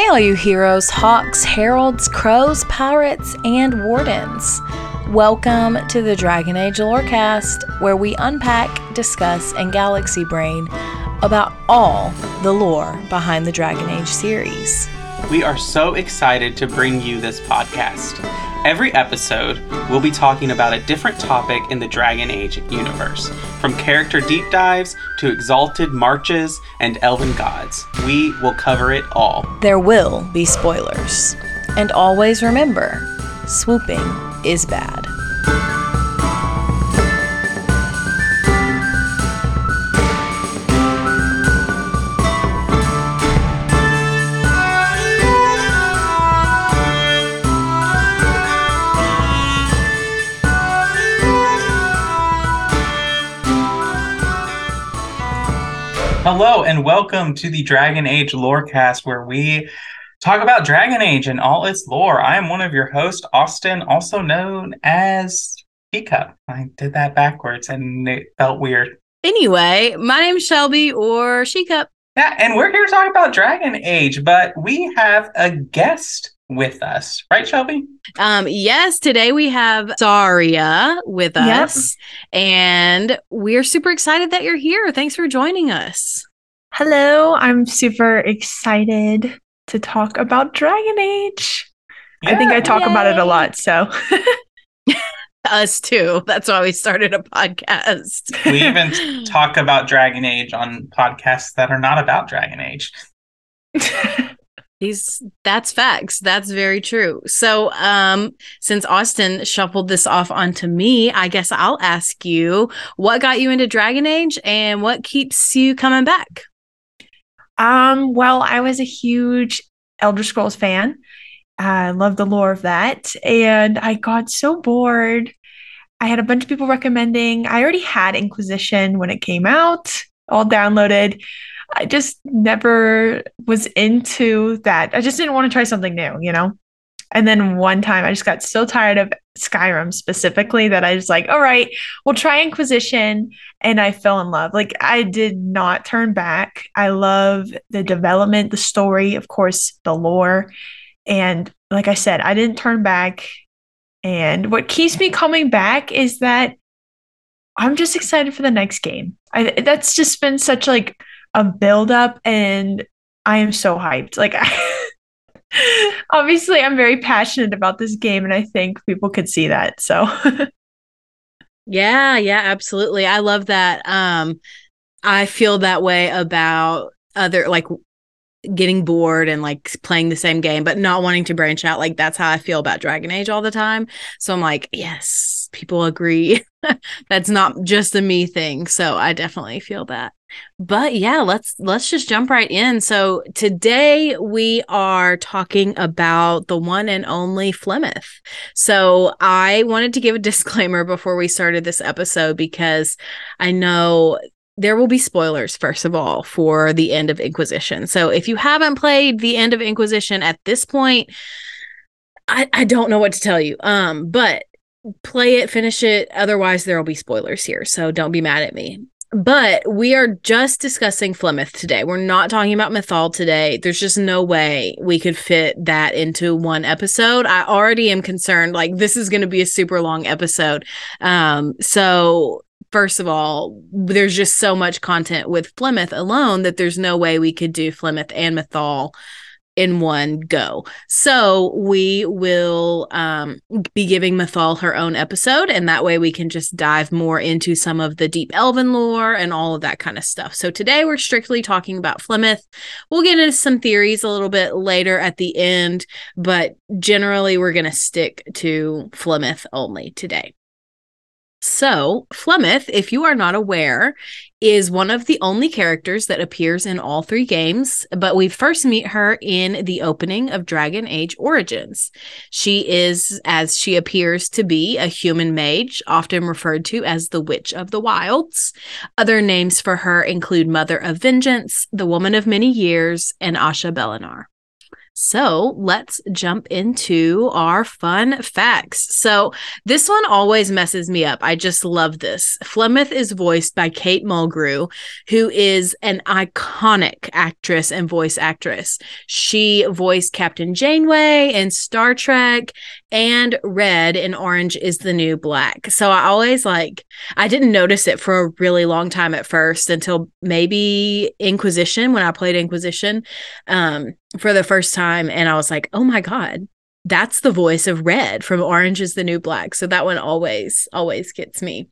Hey, all you heroes, hawks, heralds, crows, pirates, and wardens. Welcome to the Dragon Age Lorecast, where we unpack, discuss, and galaxy brain about all the lore behind the Dragon Age series. We are so excited to bring you this podcast. Every episode, we'll be talking about a different topic in the Dragon Age universe. From character deep dives to exalted marches and elven gods, we will cover it all. There will be spoilers. And always remember, swooping is bad. Hello and welcome to the Dragon Age Lorecast, where we talk about Dragon Age and all its lore. I am one of your hosts, Austin, also known as Pika. I did that backwards and it felt weird. Anyway, my name's Shelby, or She-Cup. Yeah, and we're here to talk about Dragon Age, but we have a guest with us. Right, Shelby? Yes, today we have Saria with us, and we're super excited that you're here. Thanks for joining us. Hello, I'm super excited to talk about Dragon Age. Yeah, I think I talk about it a lot, so. Us too. That's why we started a podcast. We even talk about Dragon Age on podcasts that are not about Dragon Age. That's facts. That's very true. So, since Austin shuffled this off onto me, I guess I'll ask you, what got you into Dragon Age and what keeps you coming back? Well, I was a huge Elder Scrolls fan. I love the lore of that, and I got so bored. I had a bunch of people recommending. I already had Inquisition when it came out, all downloaded. I just never was into that. I just didn't want to try something new, you know? And then one time I just got so tired of Skyrim specifically that I was like, all right, we'll try Inquisition. And I fell in love. Like, I did not turn back. I love the development, the story, of course, the lore. And like I said, I didn't turn back. And what keeps me coming back is that I'm just excited for the next game. That's just been such like a build-up, and I am so hyped. Like, obviously, I'm very passionate about this game, and I think people could see that. So, yeah, absolutely. I love that. I feel that way about other, like, getting bored and like playing the same game, but not wanting to branch out. Like, that's how I feel about Dragon Age all the time. So I'm like, yes, people agree. That's not just a me thing. So I definitely feel that. But yeah, let's just jump right in. So today we are talking about the one and only Flemeth. So I wanted to give a disclaimer before we started this episode, because I know there will be spoilers, first of all, for the end of Inquisition. So if you haven't played the end of Inquisition at this point, I don't know what to tell you. But play it, finish it. Otherwise, there will be spoilers here. So don't be mad at me. But we are just discussing Flemeth today. We're not talking about Mythal today. There's just no way we could fit that into one episode. I already am concerned, like, this is going to be a super long episode. So first of all, there's just so much content with Flemeth alone that there's no way we could do Flemeth and Mythal in one go. So we will be giving Mythal her own episode, and that way we can just dive more into some of the deep elven lore and all of that kind of stuff. So today we're strictly talking about Flemeth. We'll get into some theories a little bit later at the end, but generally we're going to stick to Flemeth only today. So, Flemeth, if you are not aware, is one of the only characters that appears in all three games, but we first meet her in the opening of Dragon Age Origins. She is, as she appears to be, a human mage, often referred to as the Witch of the Wilds. Other names for her include Mother of Vengeance, the Woman of Many Years, and Asha Belinar. So let's jump into our fun facts. So this one always messes me up. I just love this. Flemeth is voiced by Kate Mulgrew, who is an iconic actress and voice actress. She voiced Captain Janeway in Star Trek and Red in Orange is the New Black. So I didn't notice it for a really long time at first until maybe Inquisition, when I played Inquisition for the first time. And I was like, oh my God, that's the voice of Red from Orange is the New Black. So that one always gets me.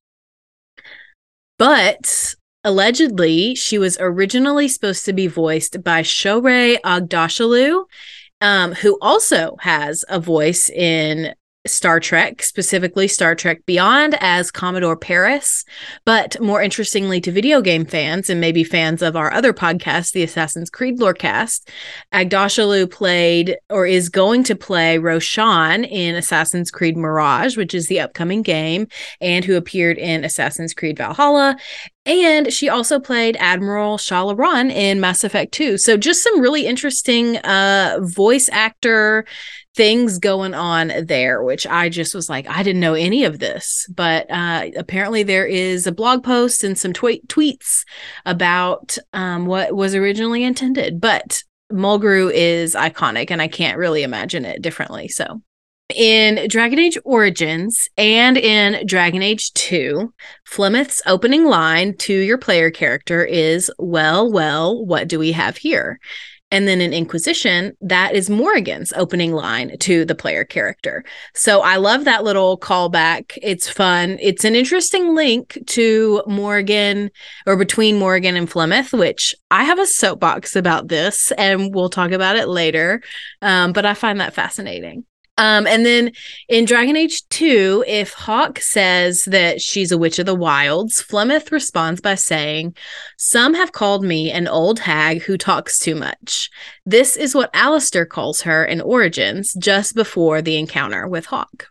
But allegedly, she was originally supposed to be voiced by Shohreh Aghdashloo, who also has a voice in Star Trek, specifically Star Trek Beyond as Commodore Paris. But more interestingly to video game fans and maybe fans of our other podcast, the Assassin's Creed Lorecast, Aghdashloo played or is going to play Roshan in Assassin's Creed Mirage, which is the upcoming game, and who appeared in Assassin's Creed Valhalla. And she also played Admiral Shal'Aran in Mass Effect 2. So just some really interesting voice actor things going on there, which I just was like, I didn't know any of this. But apparently there is a blog post and some tweets about what was originally intended. But Mulgrew is iconic, and I can't really imagine it differently. So in Dragon Age Origins and in Dragon Age 2, Flemeth's opening line to your player character is, well, what do we have here? And then in Inquisition, that is Morrigan's opening line to the player character. So I love that little callback. It's fun. It's an interesting link to Morrigan, or between Morrigan and Flemeth, which I have a soapbox about this, and we'll talk about it later. But I find that fascinating. And then in Dragon Age 2, if Hawke says that she's a witch of the wilds, Flemeth responds by saying, "Some have called me an old hag who talks too much." This is what Alistair calls her in Origins, just before the encounter with Hawke.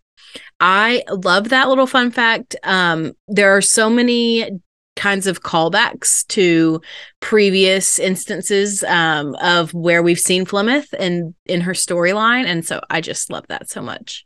I love that little fun fact. There are so many kinds of callbacks to previous instances of where we've seen Flemeth and in her storyline. And so I just love that so much.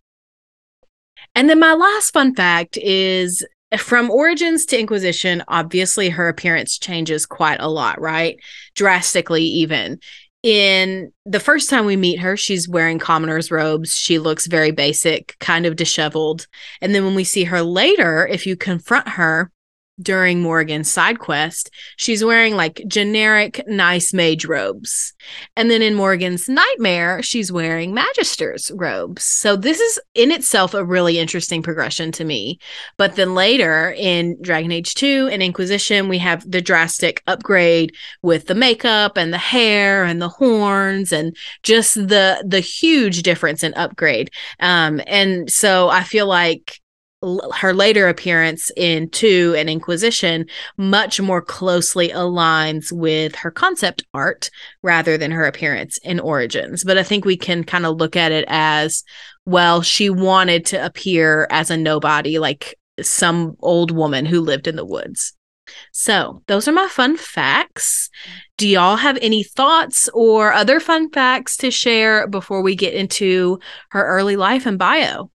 And then my last fun fact is, from Origins to Inquisition, obviously her appearance changes quite a lot, right? Drastically even. In the first time we meet her, she's wearing commoner's robes. She looks very basic, kind of disheveled. And then when we see her later, if you confront her during Morrigan's side quest, she's wearing like generic nice mage robes. And then in Morrigan's nightmare, she's wearing magister's robes. So this is in itself a really interesting progression to me. But then later in Dragon Age 2 and Inquisition, we have the drastic upgrade with the makeup and the hair and the horns and just the huge difference in upgrade. And so I feel like her later appearance in 2 and Inquisition much more closely aligns with her concept art rather than her appearance in Origins. But I think we can kind of look at it as, well, she wanted to appear as a nobody, like some old woman who lived in the woods. So those are my fun facts. Do y'all have any thoughts or other fun facts to share before we get into her early life and bio?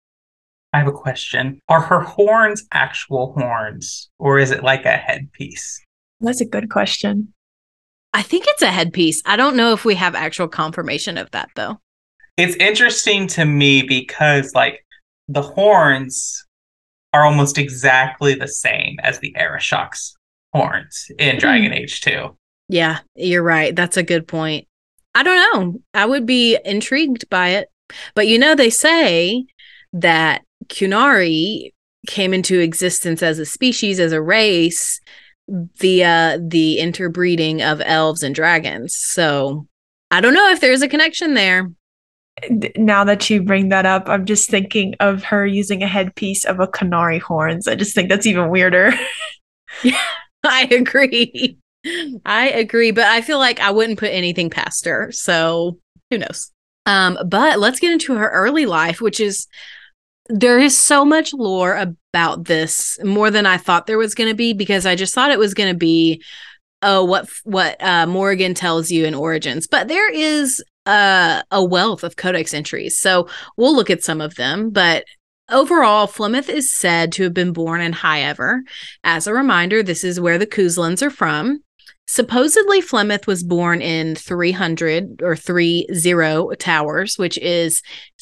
I have a question. Are her horns actual horns, or is it like a headpiece? That's a good question. I think it's a headpiece. I don't know if we have actual confirmation of that, though. It's interesting to me because, like, the horns are almost exactly the same as the Arishok's horns in Dragon Age 2. Yeah, you're right. That's a good point. I don't know. I would be intrigued by it. But they say that Qunari came into existence as a species, as a race, via the interbreeding of elves and dragons. So I don't know if there's a connection there. Now that you bring that up, I'm just thinking of her using a headpiece of a Qunari horns. I just think that's even weirder. Yeah, I agree. But I feel like I wouldn't put anything past her. So who knows? But let's get into her early life, which is, there is so much lore about this, more than I thought there was going to be, because I just thought it was going to be what Morrigan tells you in Origins. But there is a wealth of codex entries. So we'll look at some of them, but overall, Flemeth is said to have been born in High Ever. As a reminder, this is where the Kuzlins are from. Supposedly, Flemeth was born in 300 or 30 Towers, which is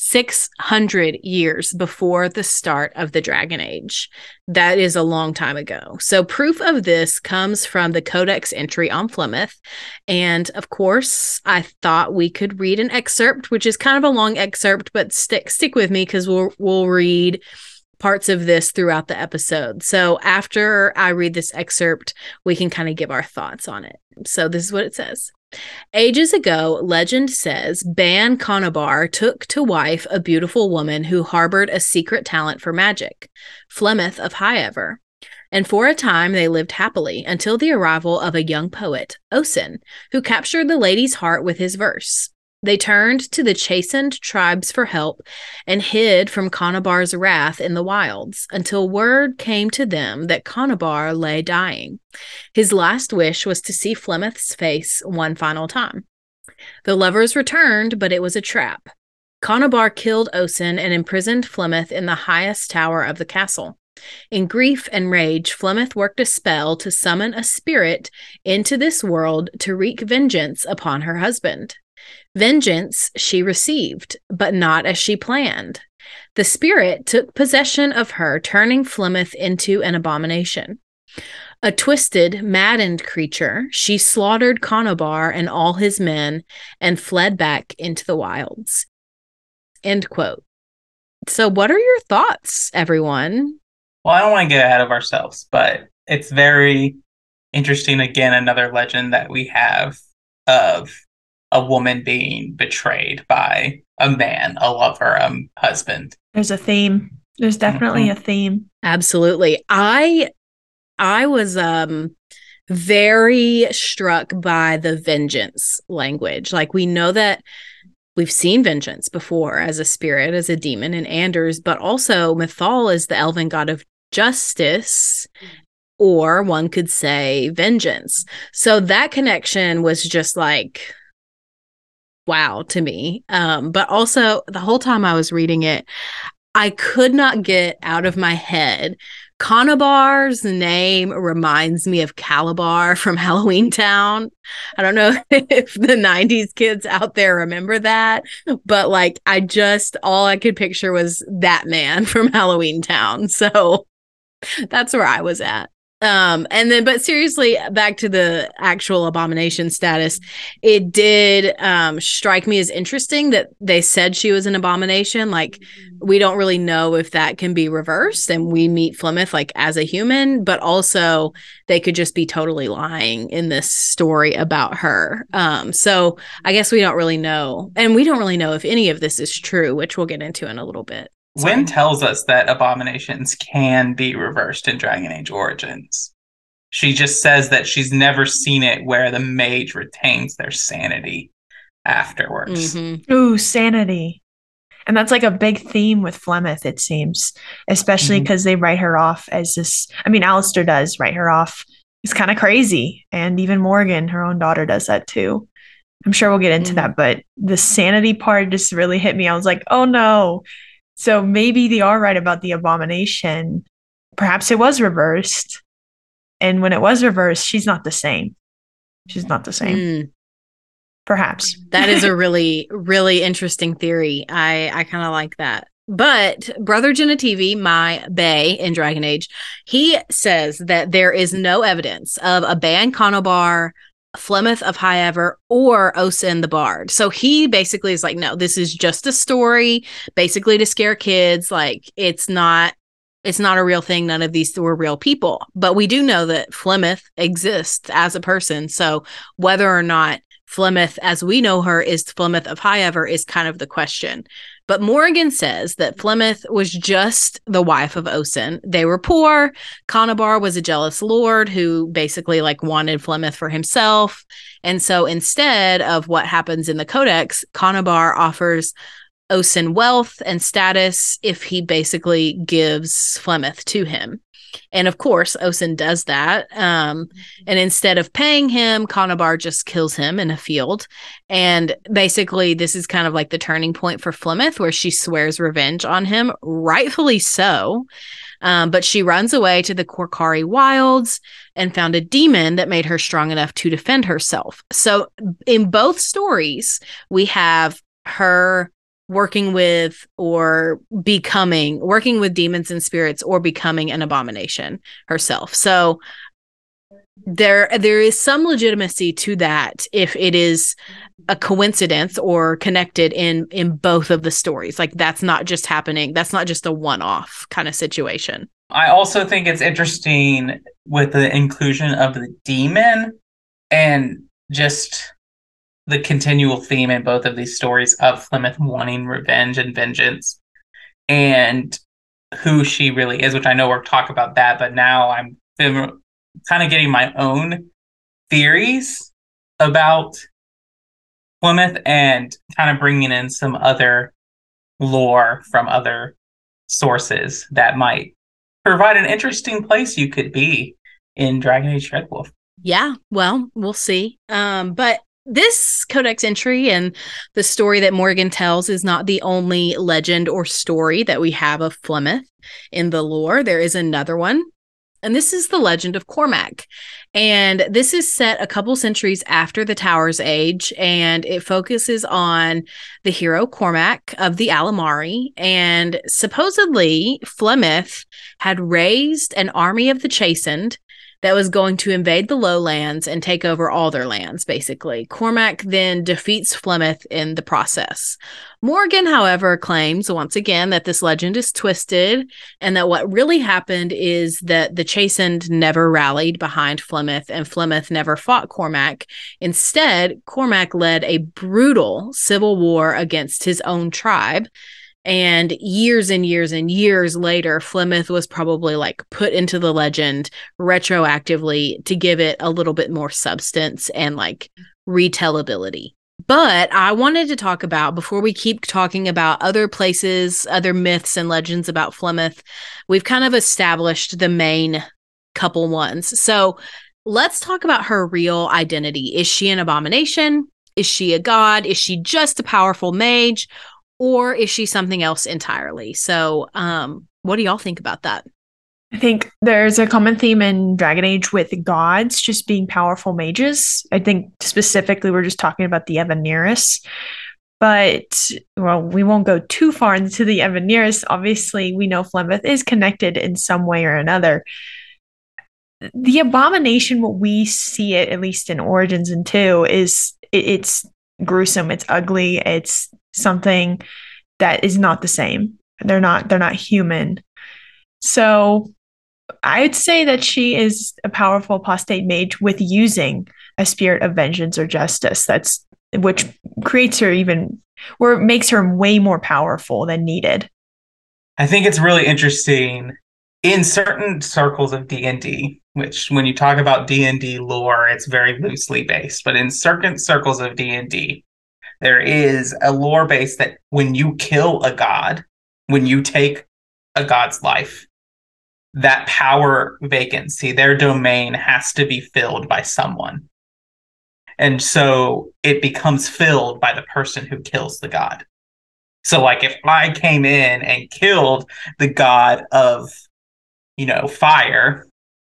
600 years before the start of the Dragon Age. That is a long time ago. So proof of this comes from the Codex entry on Flemeth. And of course, I thought we could read an excerpt, which is kind of a long excerpt, but stick with me because we'll read parts of this throughout the episode. So after I read this excerpt, we can kind of give our thoughts on it. So this is what it says. Ages ago, legend says Ban Conobar took to wife a beautiful woman who harbored a secret talent for magic, Flemeth of High Ever. And for a time they lived happily until the arrival of a young poet, Osin, who captured the lady's heart with his verse. They turned to the chastened tribes for help and hid from Conobar's wrath in the wilds until word came to them that Conobar lay dying. His last wish was to see Flemeth's face one final time. The lovers returned, but it was a trap. Conobar killed Osin and imprisoned Flemeth in the highest tower of the castle. In grief and rage, Flemeth worked a spell to summon a spirit into this world to wreak vengeance upon her husband. Vengeance she received, but not as she planned. The spirit took possession of her, turning Flemeth into an abomination. A twisted, maddened creature, she slaughtered Conobar and all his men and fled back into the wilds. End quote. So what are your thoughts, everyone? Well, I don't want to get ahead of ourselves, but it's very interesting, again, another legend that we have of a woman being betrayed by a man, a lover, a husband. There's a theme. There's definitely a theme. Absolutely. I was very struck by the vengeance language. Like, we know that we've seen vengeance before as a spirit, as a demon in Anders, but also Mythal is the elven god of justice, or one could say vengeance. So that connection was just like, wow to me. But also the whole time I was reading it, I could not get out of my head. Conobar's name reminds me of Calabar from Halloween Town. I don't know if the 90s kids out there remember that, but like, all I could picture was that man from Halloween Town. So that's where I was at. But seriously, back to the actual abomination status, it did strike me as interesting that they said she was an abomination. Like, we don't really know if that can be reversed, and we meet Flemeth like as a human, but also they could just be totally lying in this story about her. So I guess we don't really know, and we don't really know if any of this is true, which we'll get into in a little bit. Wynn tells us that abominations can be reversed in Dragon Age Origins. She just says that she's never seen it where the mage retains their sanity afterwards. Mm-hmm. Ooh, sanity. And that's like a big theme with Flemeth, it seems, especially because they write her off as this. I mean, Alistair does write her off. It's kind of crazy. And even Morgan, her own daughter, does that too. I'm sure we'll get into that. But the sanity part just really hit me. I was like, oh no. So maybe they are right about the abomination. Perhaps it was reversed. And when it was reversed, she's not the same. She's not the same. Perhaps. That is a really, really interesting theory. I kind of like that. But Brother Genetivi, my bae in Dragon Age, he says that there is no evidence of a Ban Conobar, Flemeth of High Ever, or Osin the Bard. So he basically is like, no, this is just a story, basically to scare kids. Like, it's not a real thing. None of these were real people. But we do know that Flemeth exists as a person. So whether or not Flemeth, as we know her, is Flemeth of High Ever is kind of the question. But Morrigan says that Flemeth was just the wife of Osin. They were poor. Conobar was a jealous lord who basically like wanted Flemeth for himself. And so instead of what happens in the Codex, Conobar offers Osin wealth and status if he basically gives Flemeth to him. And of course, Osen does that. And instead of paying him, Conabar just kills him in a field. And basically, this is kind of like the turning point for Flemeth, where she swears revenge on him, rightfully so. But she runs away to the Korkari wilds and found a demon that made her strong enough to defend herself. So in both stories, we have her working with demons and spirits, or becoming an abomination herself. So there is some legitimacy to that if it is a coincidence or connected in both of the stories. Like, that's not just happening. That's not just a one-off kind of situation. I also think it's interesting with the inclusion of the demon and just the continual theme in both of these stories of Flemeth wanting revenge and vengeance and who she really is, which I know we'll talk about that, but now I'm kind of getting my own theories about Flemeth and kind of bringing in some other lore from other sources that might provide an interesting place you could be in Dragon Age Dreadwolf. Yeah, well, we'll see. But this codex entry and the story that Morgan tells is not the only legend or story that we have of Flemeth in the lore. There is another one, and this is the legend of Cormac. And this is set a couple centuries after the Towers Age, and it focuses on the hero Cormac of the Alamari. And supposedly, Flemeth had raised an army of the Chastened that was going to invade the lowlands and take over all their lands, basically. Cormac then defeats Flemeth in the process. Morgan, however, claims once again that this legend is twisted and that what really happened is that the Chastened never rallied behind Flemeth and Flemeth never fought Cormac. Instead, Cormac led a brutal civil war against his own tribe. And years and years and years later, Flemeth was probably like put into the legend retroactively to give it a little bit more substance and like retellability. But I wanted to talk about, before we keep talking about other places, other myths and legends about Flemeth, we've kind of established the main couple ones. So let's talk about her real identity. Is she an abomination? Is she a god? Is she just a powerful mage? Or is she something else entirely? So what do y'all think about that? I think there's a common theme in Dragon Age with gods just being powerful mages. I think specifically we're just talking about the Evaneris. But, well, we won't go too far into the Evaneris. Obviously, we know Flemeth is connected in some way or another. The abomination, what we see it, at least in Origins and 2, is it's gruesome, it's ugly, it's something that is not the same. They're not human. So I'd say that she is a powerful apostate mage with using a spirit of vengeance or justice. Which creates her makes her way more powerful than needed. I think it's really interesting in certain circles of D&D, which when you talk about D&D lore, it's very loosely based, but in certain circles of D&D, there is a lore base that when you kill a god, when you take a god's life, that power vacancy, their domain has to be filled by someone. And so it becomes filled by the person who kills the god. So like if I came in and killed the god of, fire,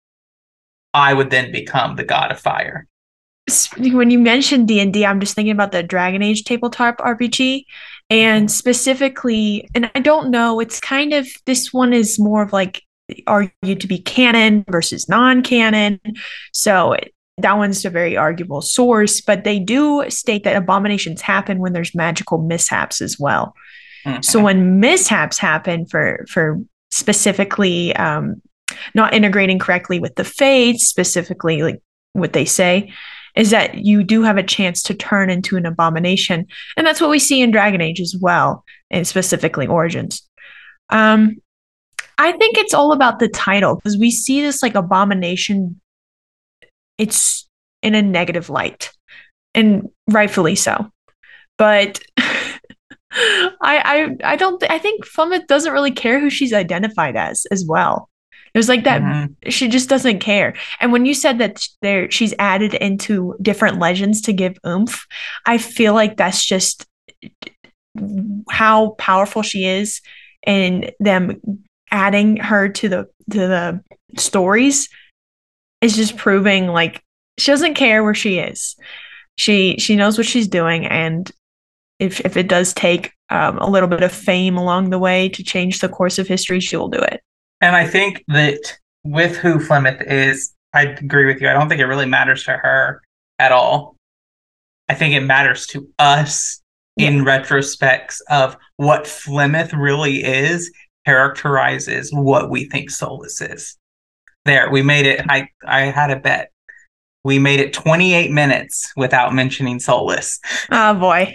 I would then become the god of fire. When you mentioned D&D, I'm just thinking about the Dragon Age tabletop RPG, and specifically, and I don't know, it's kind of, this one is more of like argued to be canon versus non-canon. So that one's a very arguable source, but they do state that abominations happen when there's magical mishaps as well. Mm-hmm. So when mishaps happen for specifically not integrating correctly with the fates, specifically like what they say, is that you do have a chance to turn into an abomination. And that's what we see in Dragon Age as well, and specifically Origins. I think it's all about the title, because we see this like abomination, it's in a negative light, and rightfully so. But I think Flemeth doesn't really care who she's identified as well. It was like that. Mhm. She just doesn't care. And when you said that she's added into different legends to give oomph, I feel like that's just how powerful she is, and them adding her to the stories is just proving like she doesn't care where she is. She knows what she's doing, and if it does take a little bit of fame along the way to change the course of history, she will do it. And I think that with who Flemeth is, I agree with you. I don't think it really matters to her at all. I think it matters to us in retrospects of what Flemeth really is, characterizes what we think Solas is. There, we made it. I had a bet. We made it 28 minutes without mentioning Solas. Oh boy.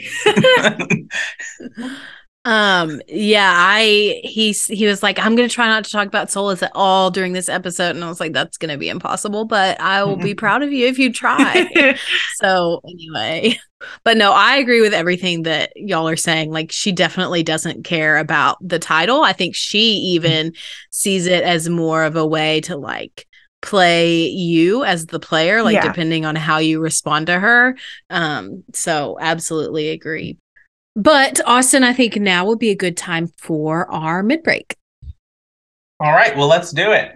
He was like, I'm gonna try not to talk about Solas at all during this episode, and I was like, that's gonna be impossible, but I will be proud of you if you try. So anyway, but no, I agree with everything that y'all are saying. Like, she definitely doesn't care about the title. I think she even sees it as more of a way to like play you as the player, like depending on how you respond to her. So absolutely agree. But Austin, I think now would be a good time for our mid-break. All right, well, let's do it.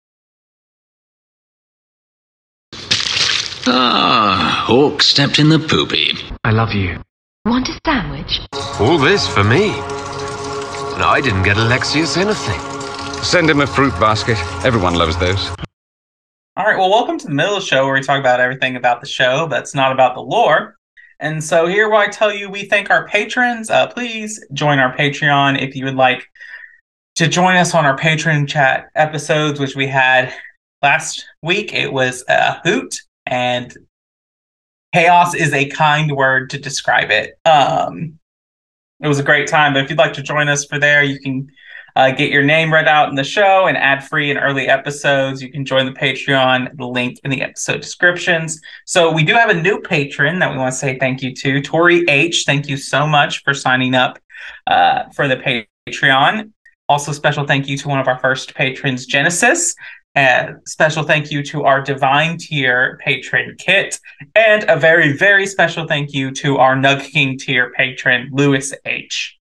Hawk stepped in the poopy. I love you. Want a sandwich? All this for me. And I didn't get Alexius anything. Send him a fruit basket. Everyone loves those. All right, well, welcome to the middle of the show where we talk about everything about the show that's not about the lore. And so here where I tell you we thank our patrons. Please join our Patreon if you would like to join us on our patron chat episodes, which we had last week. It was a hoot, and chaos is a kind word to describe it. It was a great time, but if you'd like to join us for there, you can get your name read out in the show and ad-free and early episodes. You can join the Patreon, the link in the episode descriptions. So we do have a new patron that we want to say thank you to. Tori H., thank you so much for signing up for the Patreon. Also, special thank you to one of our first patrons, Genesis. Special thank you to our Divine Tier patron, Kit. And a very, very special thank you to our Nug King Tier patron, Lewis H.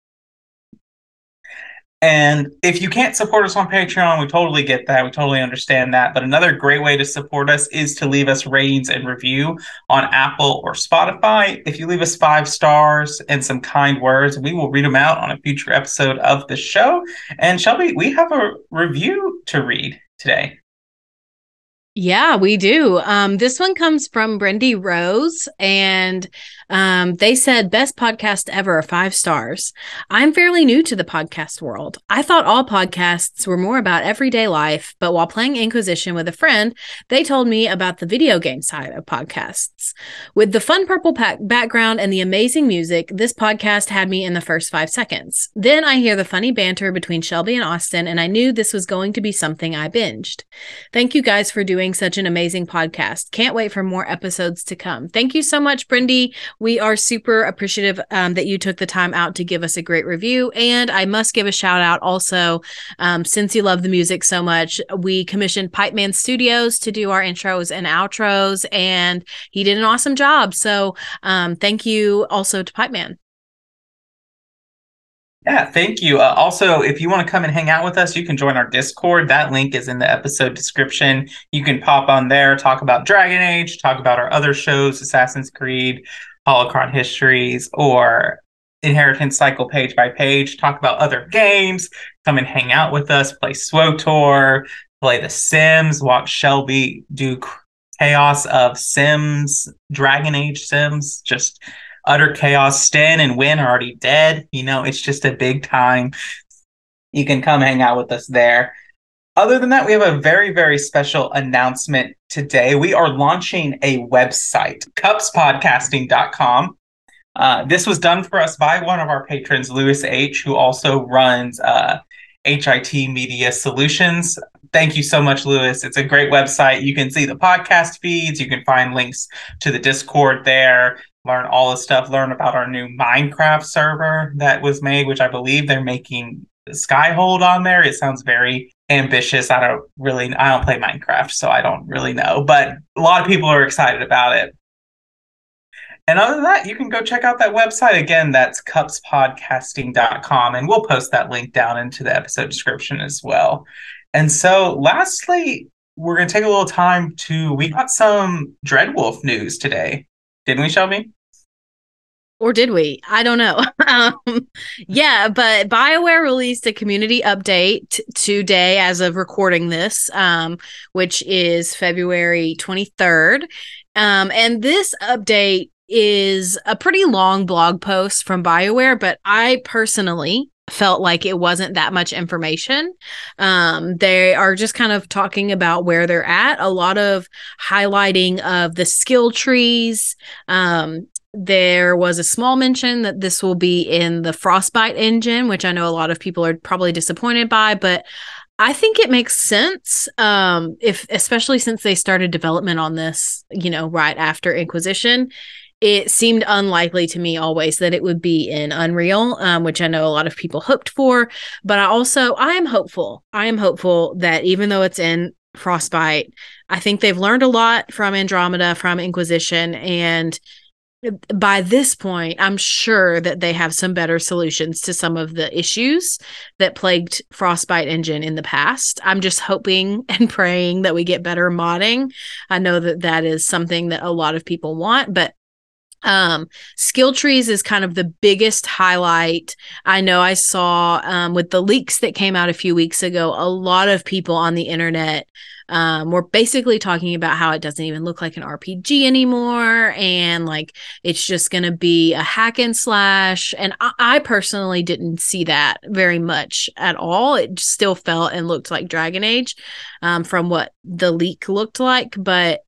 And if you can't support us on Patreon, we totally get that. We totally understand that. But another great way to support us is to leave us ratings and review on Apple or Spotify. If you leave us 5 stars and some kind words, we will read them out on a future episode of the show. And Shelby, we have a review to read today. Yeah, we do. This one comes from Brendy Rose, and they said, best podcast ever, 5 stars. I'm fairly new to the podcast world. I thought all podcasts were more about everyday life, but while playing Inquisition with a friend, they told me about the video game side of podcasts. With the fun purple background and the amazing music, this podcast had me in the first 5 seconds. Then I hear the funny banter between Shelby and Austin, and I knew this was going to be something I binged. Thank you guys for doing such an amazing podcast. Can't wait for more episodes to come. Thank you so much, Brendy. We are super appreciative that you took the time out to give us a great review. And I must give a shout out also, since you love the music so much, we commissioned Pipe Man Studios to do our intros and outros, and he did an awesome job. So thank you also to Pipe Man. Yeah, thank you. Also, if you want to come and hang out with us, you can join our Discord. That link is in the episode description. You can pop on there, talk about Dragon Age, talk about our other shows, Assassin's Creed, Holocron Histories, or Inheritance Cycle page by page, talk about other games, come and hang out with us, play SWOTOR, play The Sims, watch Shelby do chaos of Sims, Dragon Age Sims, just utter chaos. Stan and Win are already dead. You know, it's just a big time. You can come hang out with us there. Other than that, we have a very, very special announcement today. We are launching a website, cupspodcasting.com. This was done for us by one of our patrons, Lewis H., who also runs HIT Media Solutions. Thank you so much, Lewis. It's a great website. You can see the podcast feeds. You can find links to the Discord there. Learn all the stuff. Learn about our new Minecraft server that was made, which I believe they're making Skyhold on there. It sounds very ambitious. I don't play Minecraft, so I don't really know, but a lot of people are excited about it. And other than that, you can go check out that website. Again, that's cupspodcasting.com, and we'll post that link down into the episode description as well. And so lastly, we're going to take a little time we got some Dreadwolf news today. Didn't we, Shelby? Or did we? I don't know. Yeah, but BioWare released a community update today as of recording this, which is February 23rd. And this update is a pretty long blog post from BioWare, but I personally felt like it wasn't that much information. They are just kind of talking about where they're at, a lot of highlighting of the skill trees. There was a small mention that this will be in the Frostbite engine, which I know a lot of people are probably disappointed by, but I think it makes sense, especially since they started development on this, right after Inquisition. It seemed unlikely to me always that it would be in Unreal, which I know a lot of people hoped for, but I am hopeful. I am hopeful that even though it's in Frostbite, I think they've learned a lot from Andromeda, from Inquisition, and by this point, I'm sure that they have some better solutions to some of the issues that plagued Frostbite engine in the past. I'm just hoping and praying that we get better modding. I know that is something that a lot of people want, but skill trees is kind of the biggest highlight. I know I saw with the leaks that came out a few weeks ago, a lot of people on the internet were basically talking about how it doesn't even look like an RPG anymore, and like it's just going to be a hack and slash. And I personally didn't see that very much at all. It still felt and looked like Dragon Age from what the leak looked like, but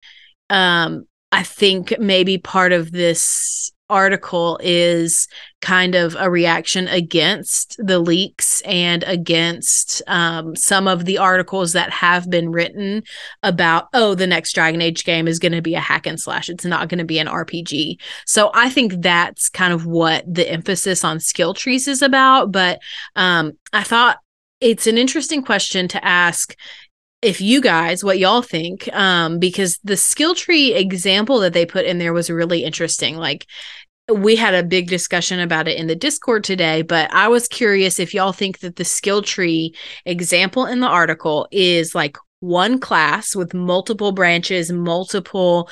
I think maybe part of this article is kind of a reaction against the leaks and against some of the articles that have been written about, the next Dragon Age game is going to be a hack and slash. It's not going to be an RPG. So I think that's kind of what the emphasis on skill trees is about. But I thought it's an interesting question to ask what y'all think, because the skill tree example that they put in there was really interesting. Like, we had a big discussion about it in the Discord today, but I was curious if y'all think that the skill tree example in the article is like one class with multiple branches, multiple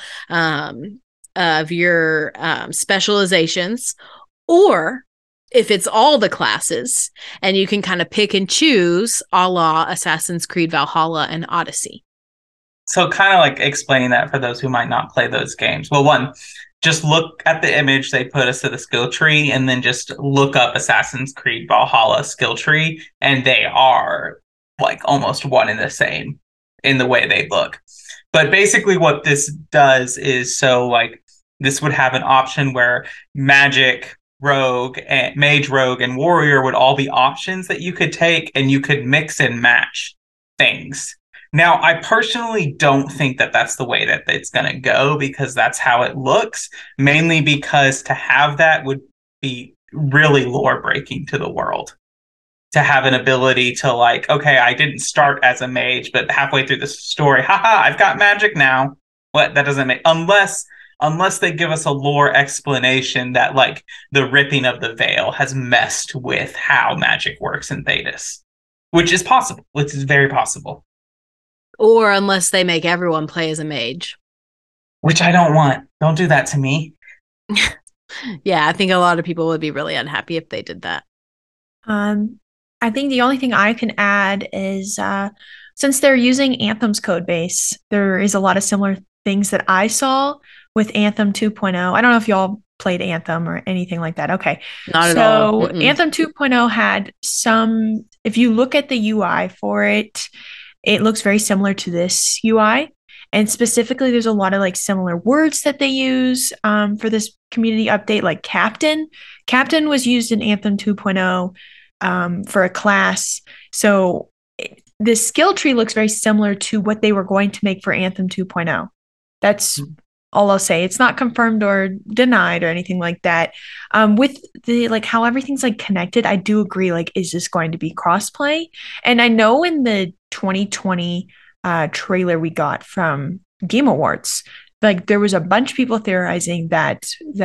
of your specializations, or if it's all the classes and you can kind of pick and choose, a la Assassin's Creed Valhalla and Odyssey. So kind of like explaining that for those who might not play those games. Well, one, just look at the image they put us to the skill tree, and then just look up Assassin's Creed Valhalla skill tree, and they are like almost one and the same in the way they look. But basically what this does is, so like this would have an option where magic, rogue, and mage, rogue, and warrior would all be options that you could take, and you could mix and match things. Now, I personally don't think that that's the way that it's going to go, because that's how it looks, mainly because to have that would be really lore breaking to the world. To have an ability to like, okay, I didn't start as a mage, but halfway through the story, haha, I've got magic now. What? That doesn't make, unless they give us a lore explanation that like the ripping of the veil has messed with how magic works in Thedas, which is possible, which is very possible. Or unless they make everyone play as a mage. Which I don't want. Don't do that to me. Yeah, I think a lot of people would be really unhappy if they did that. I think the only thing I can add is since they're using Anthem's code base, there is a lot of similar things that I saw with Anthem 2.0. I don't know if y'all played Anthem or anything like that. Okay. Not at all. So Anthem 2.0 had some, if you look at the UI for it, it looks very similar to this UI. And specifically, there's a lot of like similar words that they use for this community update, like Captain. Captain was used in Anthem 2.0 for a class. So the skill tree looks very similar to what they were going to make for Anthem 2.0. That's all I'll say. It's not confirmed or denied or anything like that. With the like how everything's like connected, I do agree. Like, is this going to be crossplay? And I know in the 2020 trailer we got from Game Awards, like there was a bunch of people theorizing that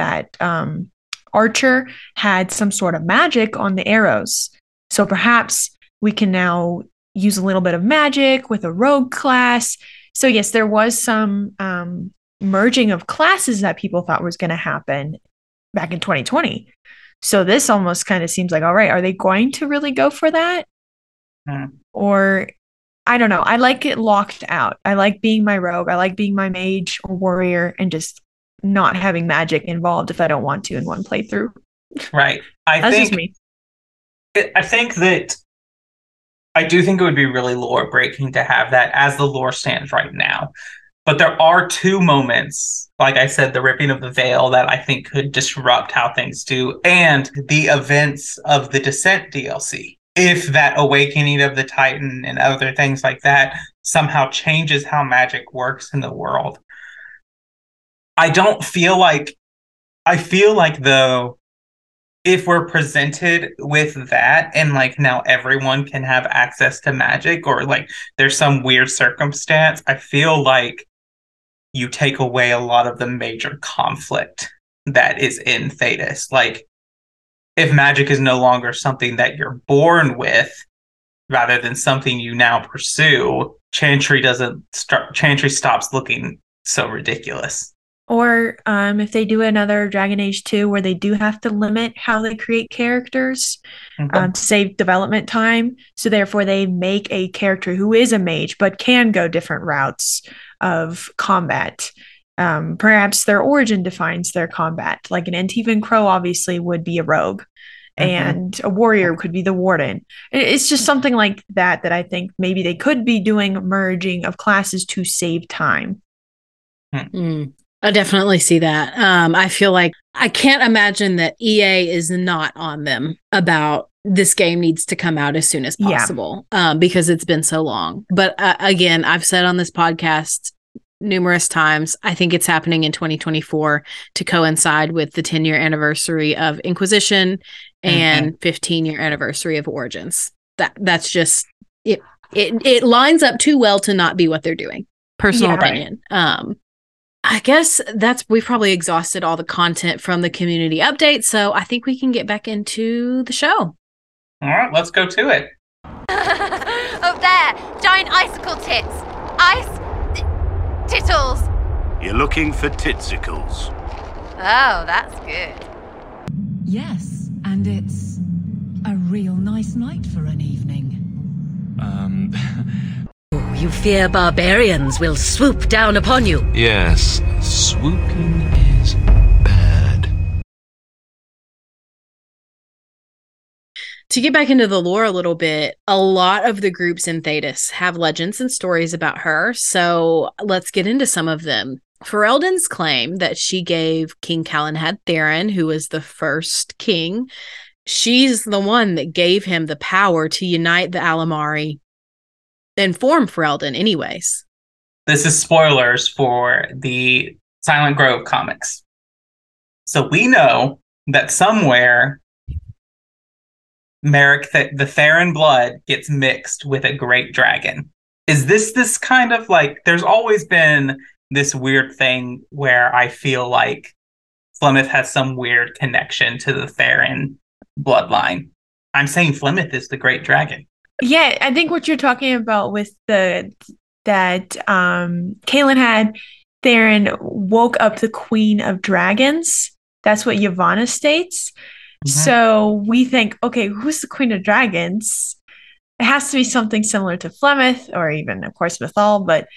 Archer had some sort of magic on the arrows. So perhaps we can now use a little bit of magic with a rogue class. So yes, there was some merging of classes that people thought was going to happen back in 2020. So this almost kind of seems like, all right, are they going to really go for that? Or I don't know. I like it locked out. I like being my rogue. I like being my mage or warrior and just not having magic involved if I don't want to in one playthrough. Right. That's just me. I think that I do think it would be really lore breaking to have that as the lore stands right now. But there are two moments, like I said, the ripping of the veil that I think could disrupt how things do, and the events of the Descent DLC. If that awakening of the Titan and other things like that somehow changes how magic works in the world. I feel like though, if we're presented with that and like now everyone can have access to magic, or like there's some weird circumstance, I feel like you take away a lot of the major conflict that is in Thedas. Like, if magic is no longer something that you're born with, rather than something you now pursue, Chantry stops looking so ridiculous. Or if they do another Dragon Age 2 where they do have to limit how they create characters to save development time. So therefore they make a character who is a mage but can go different routes of combat. Perhaps their origin defines their combat. Like an Antivan Crow obviously would be a rogue. And a warrior could be the warden. It's just something like that I think maybe they could be doing merging of classes to save time. I definitely see that. I feel like I can't imagine that EA is not on them about this game needs to come out as soon as possible because it's been so long. But again, I've said on this podcast numerous times, I think it's happening in 2024 to coincide with the 10-year anniversary of Inquisition and 15-year anniversary of Origins. That's just it. It lines up too well to not be what they're doing. Personal opinion. Right. I guess we've probably exhausted all the content from the community update, so I think we can get back into the show. All right, let's go to it. Up there, giant icicle tits. Tittles. You're looking for titsicles. Oh, that's good. Yes, and it's a real nice night for an evening. You fear barbarians will swoop down upon you. Yes, swooping is bad. To get back into the lore a little bit, a lot of the groups in Thedas have legends and stories about her, so let's get into some of them. Ferelden's claim that she gave King Calenhad Theron, who was the first king, she's the one that gave him the power to unite the Alamari and form Ferelden anyways. This is spoilers for the Silent Grove comics. So we know that somewhere Merrick, the Theron blood gets mixed with a great dragon. Is this kind of like, there's always been this weird thing where I feel like Flemeth has some weird connection to the Theron bloodline. I'm saying Flemeth is the great dragon. Yeah, I think what you're talking about with that Calenhad Theron woke up the Queen of Dragons. That's what Yavanna states. So we think, okay, who's the Queen of Dragons? It has to be something similar to Flemeth, or even, of course, Mythal. But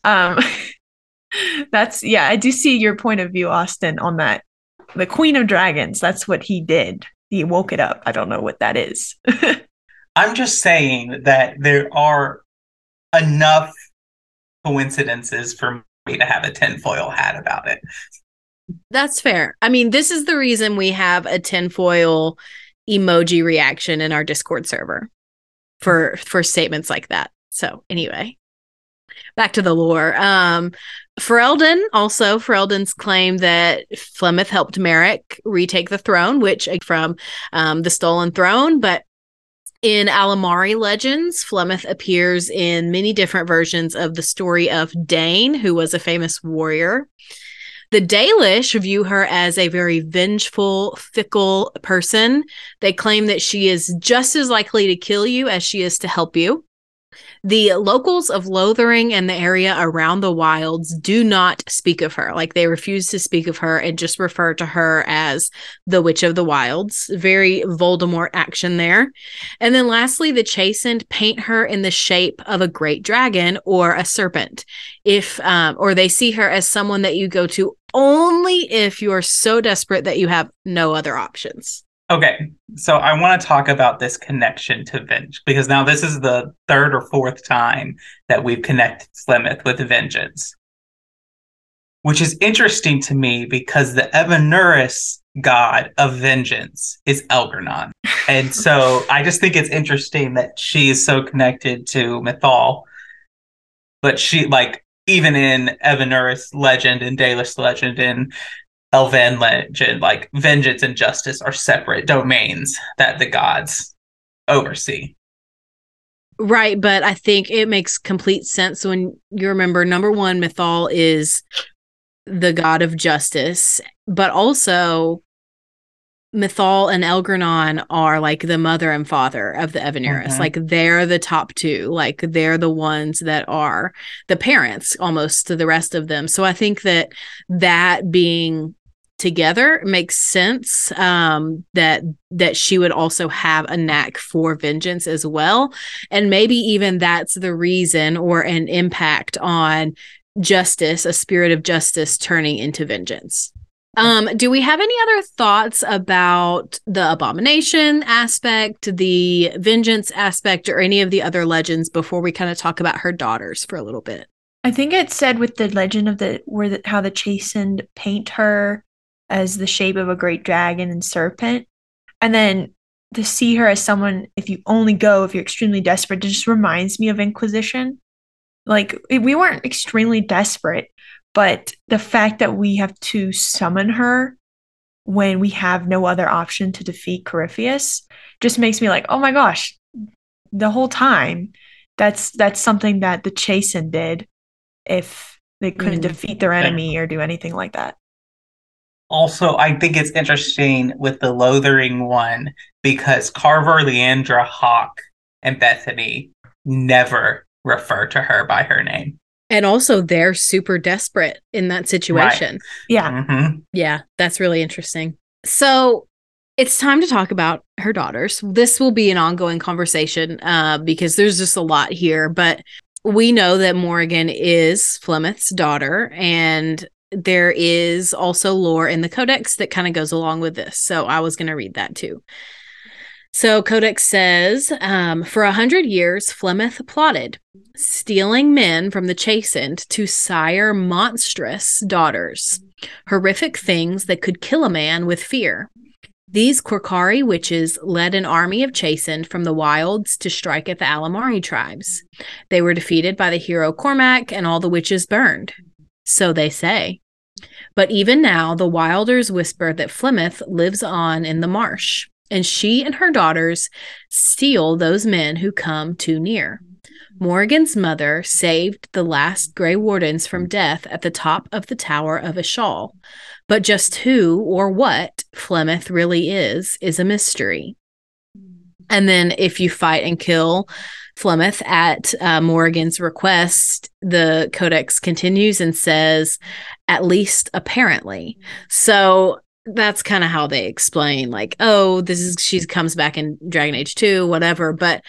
I do see your point of view, Austin, on that. The Queen of Dragons, that's what he did. He woke it up. I don't know what that is. I'm just saying that there are enough coincidences for me to have a tinfoil hat about it. That's fair. I mean, this is the reason we have a tinfoil emoji reaction in our Discord server for statements like that. So anyway, back to the lore. Ferelden's claim that Flemeth helped Merrick retake the throne, which from the Stolen Throne, but in Alamari legends, Flemeth appears in many different versions of the story of Dane, who was a famous warrior. The Dalish view her as a very vengeful, fickle person. They claim that she is just as likely to kill you as she is to help you. The locals of Lothering and the area around the wilds do not speak of her. Like, they refuse to speak of her and just refer to her as the Witch of the Wilds. Very Voldemort action there. And then lastly, the Chastened paint her in the shape of a great dragon or a serpent. Or they see her as someone that you go to only if you are so desperate that you have no other options. Okay, so I want to talk about this connection to Venge, because now this is the third or fourth time that we've connected Flemeth with vengeance. Which is interesting to me because the Evanuris god of vengeance is Elgernon. And so I just think it's interesting that she is so connected to Mythal. But she, like, even in Evanuris legend and Dalish legend and Elven legend, like, vengeance and justice are separate domains that the gods oversee. Right, but I think it makes complete sense when you remember, number one, Mythal is the god of justice, but also Mythal and Elgernon are like the mother and father of the Evanuris. Mm-hmm. Like, they're the top two. Like, they're the ones that are the parents almost to the rest of them. So I think that being together makes sense, that she would also have a knack for vengeance as well. And maybe even that's the reason or an impact on justice, a spirit of justice turning into vengeance. Do we have any other thoughts about the abomination aspect, the vengeance aspect, or any of the other legends before we kind of talk about her daughters for a little bit? I think it said with the legend of how the Chastened paint her as the shape of a great dragon and serpent. And then to see her as someone, if you're extremely desperate, it just reminds me of Inquisition. Like, we weren't extremely desperate, but the fact that we have to summon her when we have no other option to defeat Corypheus just makes me like, oh my gosh, the whole time, that's something that the Chastened did if they couldn't defeat their enemy or do anything like that. Also, I think it's interesting with the Lothering one because Carver, Leandra, Hawk, and Bethany never refer to her by her name. And also, they're super desperate in that situation. Right. Yeah. Mm-hmm. Yeah, that's really interesting. So it's time to talk about her daughters. This will be an ongoing conversation because there's just a lot here. But we know that Morrigan is Flemeth's daughter, and there is also lore in the Codex that kind of goes along with this. So I was going to read that too. So Codex says, for 100 years, Flemeth plotted, stealing men from the Chastened to sire monstrous daughters, horrific things that could kill a man with fear. These Korkari witches led an army of Chastened from the wilds to strike at the Alamari tribes. They were defeated by the hero Cormac, and all the witches burned. So they say. But even now, the Wilders whisper that Flemeth lives on in the marsh, and she and her daughters steal those men who come too near. Morrigan's mother saved the last Grey Wardens from death at the top of the Tower of Ishal. But just who or what Flemeth really is a mystery. And then if you fight and kill Flemeth at Morrigan's request, the Codex continues and says, at least apparently. So that's kind of how they explain, like, oh, she comes back in Dragon Age 2, whatever. But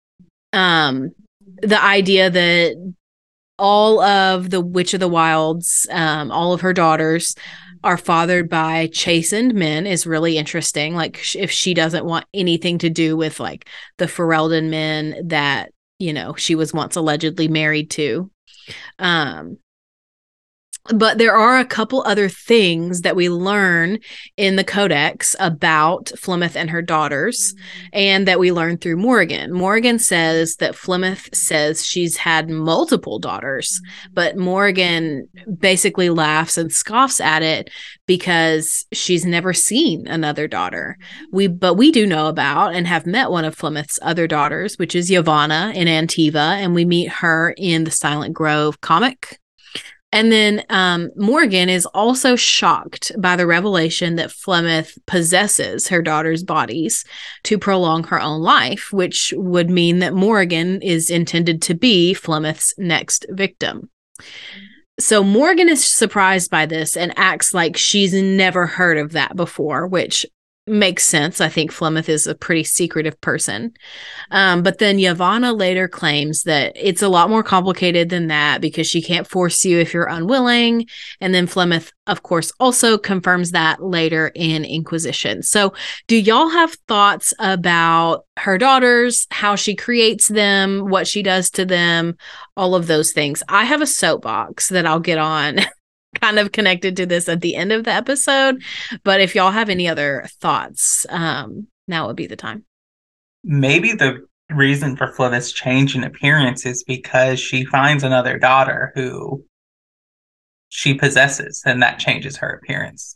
the idea that all of the Witch of the Wilds, all of her daughters are fathered by Chastened men is really interesting. Like, if she doesn't want anything to do with like the Ferelden men that, she was once allegedly married to. But there are a couple other things that we learn in the Codex about Flemeth and her daughters, and that we learn through Morgan. Morgan says that Flemeth says she's had multiple daughters, but Morgan basically laughs and scoffs at it because she's never seen another daughter. But we do know about and have met one of Flemeth's other daughters, which is Yavanna in Antiva, and we meet her in the Silent Grove comic. And then Morgan is also shocked by the revelation that Flemeth possesses her daughter's bodies to prolong her own life, which would mean that Morgan is intended to be Flemeth's next victim. So Morgan is surprised by this and acts like she's never heard of that before, which makes sense. I think Flemeth is a pretty secretive person. But then Yavanna later claims that it's a lot more complicated than that because she can't force you if you're unwilling. And then Flemeth, of course, also confirms that later in Inquisition. So do y'all have thoughts about her daughters, how she creates them, what she does to them, all of those things? I have a soapbox that I'll get on kind of connected to this at the end of the episode. But if y'all have any other thoughts, now would be the time. Maybe the reason for Flemeth's change in appearance is because she finds another daughter who she possesses, and that changes her appearance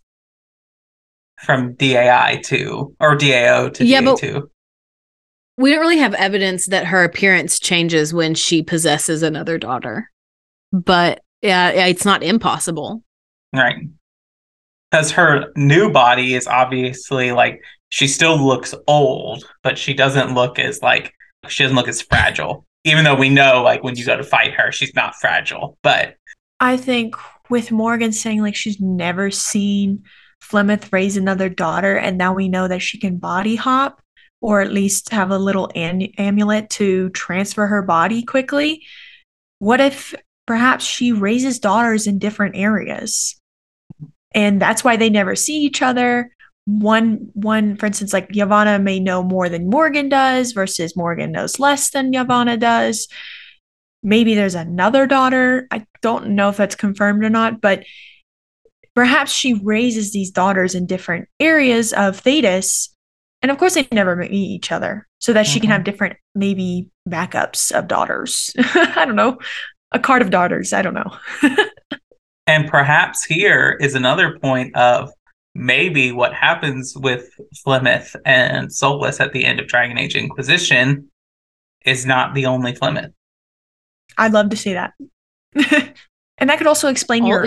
from DAO to DA2. But we don't really have evidence that her appearance changes when she possesses another daughter. But yeah, it's not impossible. Right. Because her new body is obviously like, she still looks old, but she doesn't look as fragile. Even though we know, like, when you go to fight her, she's not fragile. But I think with Morgan saying, like, she's never seen Flemeth raise another daughter, and now we know that she can body hop, or at least have a little amulet to transfer her body quickly. What if perhaps she raises daughters in different areas, and that's why they never see each other? One, for instance, like Yavanna may know more than Morgan does versus Morgan knows less than Yavanna does. Maybe there's another daughter. I don't know if that's confirmed or not, but perhaps she raises these daughters in different areas of Thedas. And of course, they never meet each other, so that she can have different, maybe, backups of daughters. I don't know. A card of daughters. I don't know. And perhaps here is another point of maybe what happens with Flemeth and Soulless at the end of Dragon Age Inquisition is not the only Flemeth. I'd love to see that. And that could also explain your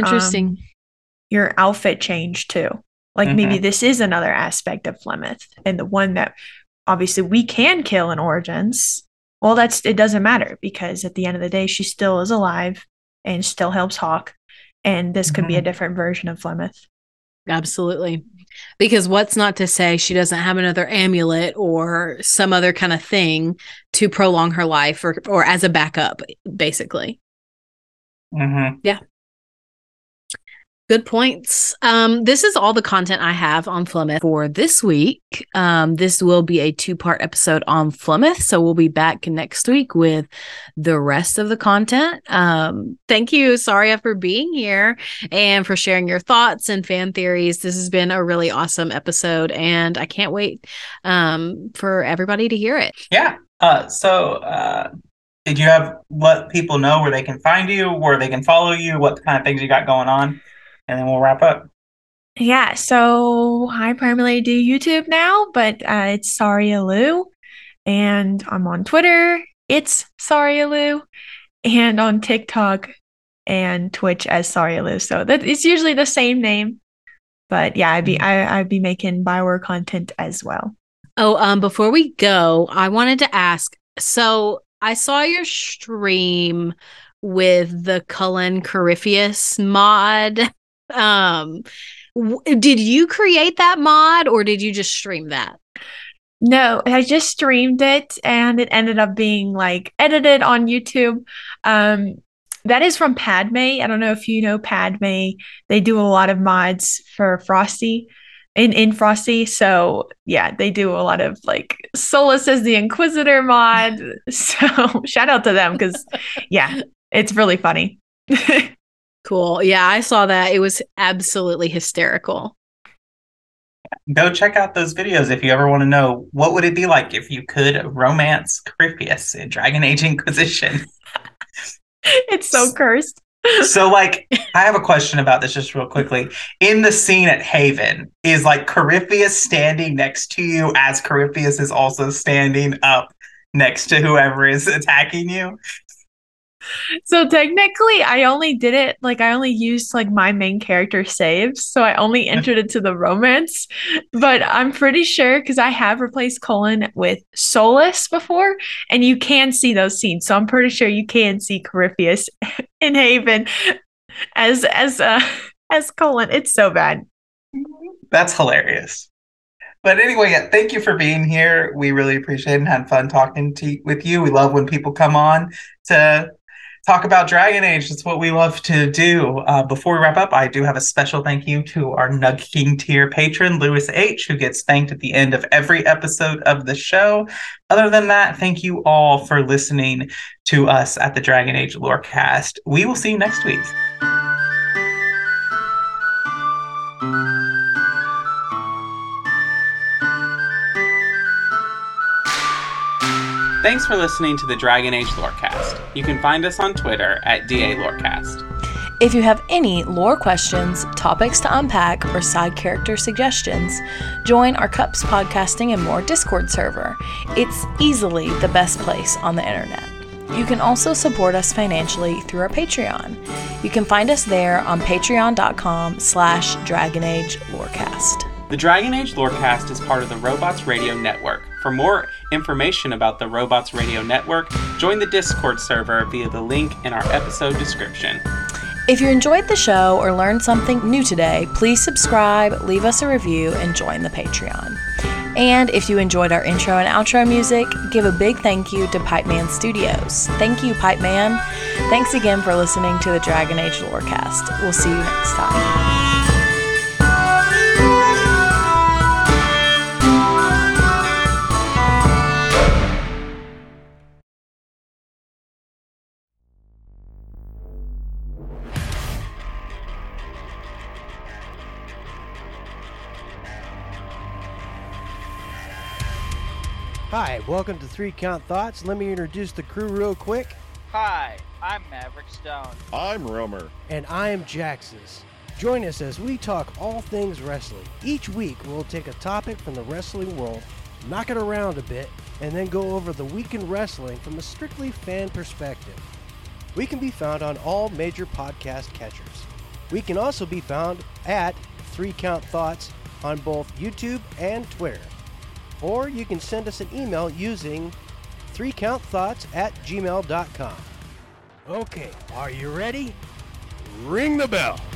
outfit change too. Like maybe this is another aspect of Flemeth, and the one that obviously we can kill in Origins. Well, it doesn't matter, because at the end of the day, she still is alive and still helps Hawke. And this could be a different version of Flemeth. Absolutely. Because what's not to say she doesn't have another amulet or some other kind of thing to prolong her life or as a backup, basically. Yeah. Good points. This is all the content I have on Flemeth for this week. This will be a 2-part episode on Flemeth, so we'll be back next week with the rest of the content. Thank you, Saria, for being here and for sharing your thoughts and fan theories. This has been a really awesome episode, and I can't wait for everybody to hear it. Yeah. Did you let people know where they can find you, where they can follow you, what kind of things you got going on? And then we'll wrap up. Yeah, so I primarily do YouTube now, but it's Saria Lou. And I'm on Twitter, it's Saria Lou. And on TikTok and Twitch as Saria Lou. So it's usually the same name. But yeah, I'd be making Bioware content as well. Oh, before we go, I wanted to ask, so I saw your stream with the Cullen Corypheus mod. Did you create that mod, or did you just stream that? No, I just streamed it, and it ended up being like edited on YouTube. That is from Padme. I don't know if you know Padme. They do a lot of mods for Frosty in Frosty. So yeah, they do a lot of like Solus as the Inquisitor mod. So shout out to them, because yeah, it's really funny. Cool. Yeah, I saw that. It was absolutely hysterical. Go check out those videos if you ever want to know what would it be like if you could romance Corypheus in Dragon Age Inquisition. It's so cursed. So, like, I have a question about this just real quickly. In the scene at Haven, is like Corypheus standing next to you as Corypheus is also standing up next to whoever is attacking you? So technically, I only did it, like, I only used, like, my main character saves. So I only entered it to the romance. But I'm pretty sure, because I have replaced Cullen with Solus before, and you can see those scenes. So I'm pretty sure you can see Corypheus in Haven as Cullen. It's so bad. That's hilarious. But anyway, yeah, thank you for being here. We really appreciate it and had fun talking with you. We love when people come on to talk about Dragon Age. That's what we love to do. Before we wrap up, I do have a special thank you to our Nug King tier patron, Lewis H., who gets thanked at the end of every episode of the show. Other than that, thank you all for listening to us at the Dragon Age Lorecast. We will see you next week. Thanks for listening to the Dragon Age Lorecast. You can find us on Twitter at DA Lorecast. If you have any lore questions, topics to unpack, or side character suggestions, join our Cups Podcasting and More Discord server. It's easily the best place on the internet. You can also support us financially through our Patreon. You can find us there on patreon.com/DragonAgeLorecast. The Dragon Age Lorecast is part of the Robots Radio Network. For more information about the Robots Radio Network, join the Discord server via the link in our episode description. If you enjoyed the show or learned something new today, please subscribe, leave us a review, and join the Patreon. And if you enjoyed our intro and outro music, give a big thank you to Pipeman Studios. Thank you, Pipeman. Thanks again for listening to the Dragon Age Lorecast. We'll see you next time. Hi, welcome to 3 Count Thoughts. Let me introduce the crew real quick. Hi, I'm Maverick Stone. I'm Romer. And I am Jaxus. Join us as we talk all things wrestling. Each week, we'll take a topic from the wrestling world, knock it around a bit, and then go over the week in wrestling from a strictly fan perspective. We can be found on all major podcast catchers. We can also be found at 3 Count Thoughts on both YouTube and Twitter. Or you can send us an email using 3countthoughts@gmail.com. Okay, are you ready? Ring the bell.